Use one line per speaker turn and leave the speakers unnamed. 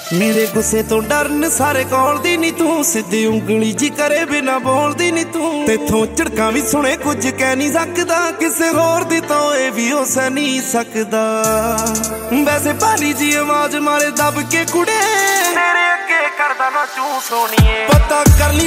मेरे गुस्से तो डरन सारे कौलदी नी तू, सीधी उंगली जी करे बिना बोलदी नी तू। तेथों झड़का भी सुने कुछ कह नहीं सकदा, किसे होर दी तो ये भी हो सह नहीं सकदा। वैसे भारी जी आवाज मारे दब के कुड़े, तेरे अगे करदा ना चू सोनिए। पता कर ली